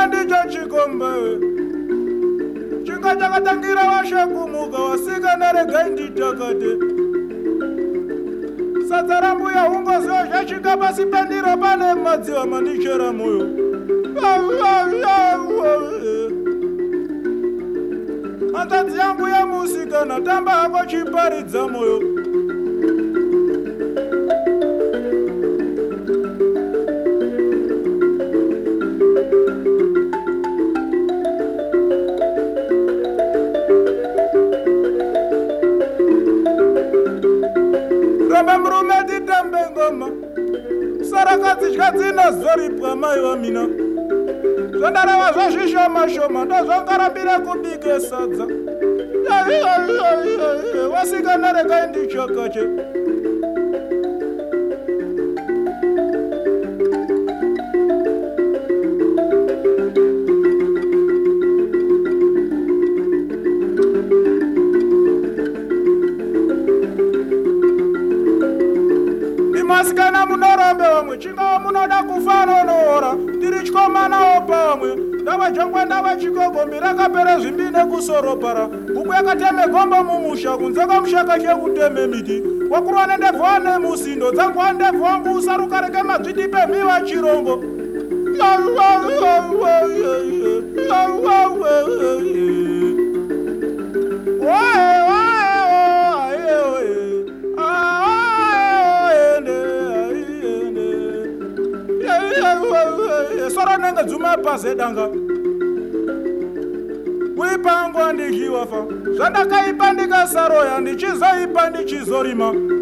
ndicho chikombe chinga chakatangira washakumuka wasika narega nditakate sadza rambuya ungoziva zvasvika pasi pendiro pane madziva mandichera moyo hanzvadzi yangu yamusikana tamba hako chiparidza moyo murume titambe ngoma sarakadzitya dzina zoripwa mai vamina zvandarava zvazvishoma-shoma ndozvangarambira kubike sadza wasikana regai ndichakache masikana munorombe vamwe chingava munoda kufara unoora tiri chikomanawo pamwe ndavajongwa ndavachikogombi rakapera zvimbi nekusoropara buku yakateme gomba mumusha kunze kamushaka chekuteme miti wakurwa nendebvwa nemusindo dzangwa ndebvwa wangu usarukareke madzviti pemhiva chirongo soro nenge dzuma pazedanga kuipa angu andikhiwafa zvandakaipa ndikasaroya ndichizoipa ndichizorima